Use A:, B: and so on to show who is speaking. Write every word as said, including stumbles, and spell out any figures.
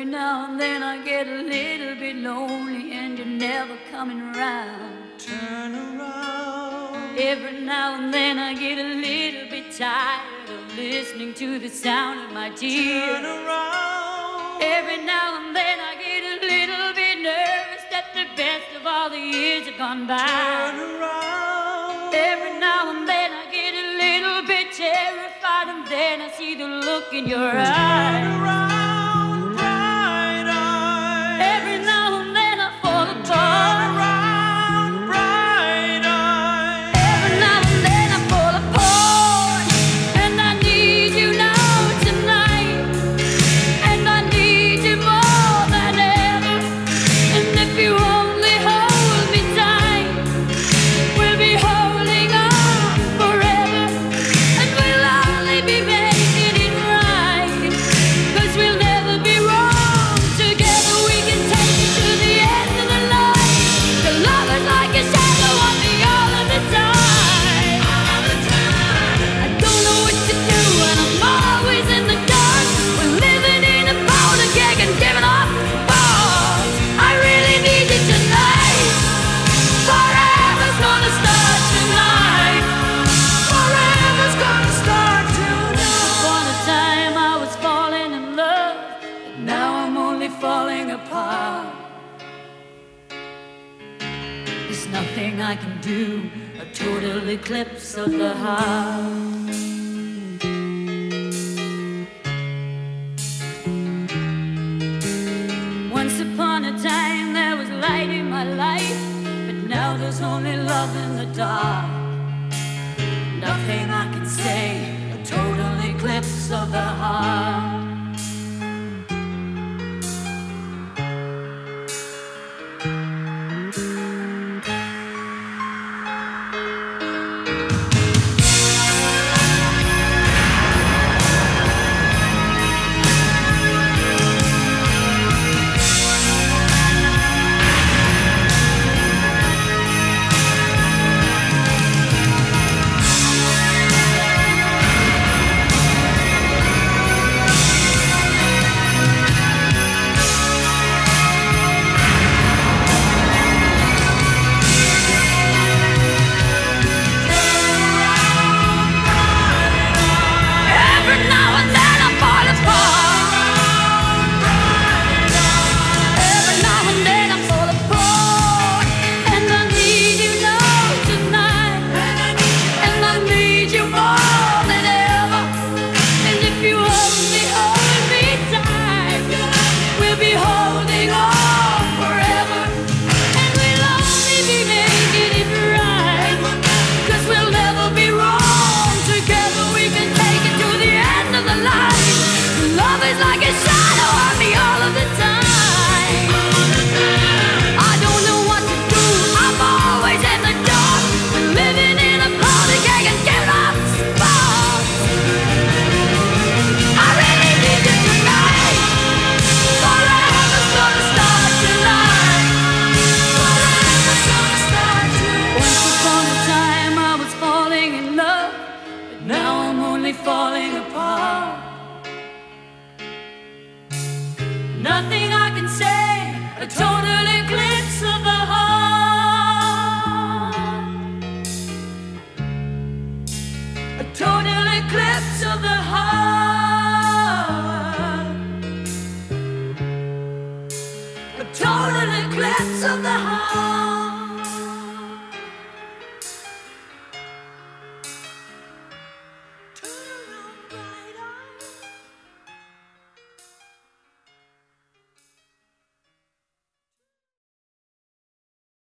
A: now and then I get a little bit lonely and you're never coming around.
B: Turn around.
A: Every now and then I get a little bit tired of listening to the sound of my tears.
B: Turn around.
A: Every now and then I get a little bit nervous that the best of all the years have gone by.
B: Turn around.
A: Every now and then I get a little bit terrified, and then I see the look in your eyes.
B: Turn around, bright eyes.
A: Every now and then I fall
B: Turn
A: apart.
B: around, bright eyes.
A: Every now and then I fall apart, and I need you now tonight, and I need you more than ever. And if you only hold me tight, we'll be holding on forever, and we'll only be making it right, 'cause we'll never be wrong. Together we can take it to the end of the line. The love is like a shadow on me all of the time. All the time. I don't know what to do, and I'm always in the dark. We're living in a powder keg and giving off balls. I really need you tonight. Forever's gonna start tonight.
B: Forever's gonna start tonight.
A: Upon a time I was falling in love, but now I'm only falling apart. There's nothing I can do, a total eclipse of the heart. Once upon a time there was light in my life, but now there's only love in the dark. Nothing I can say, a total eclipse of the heart.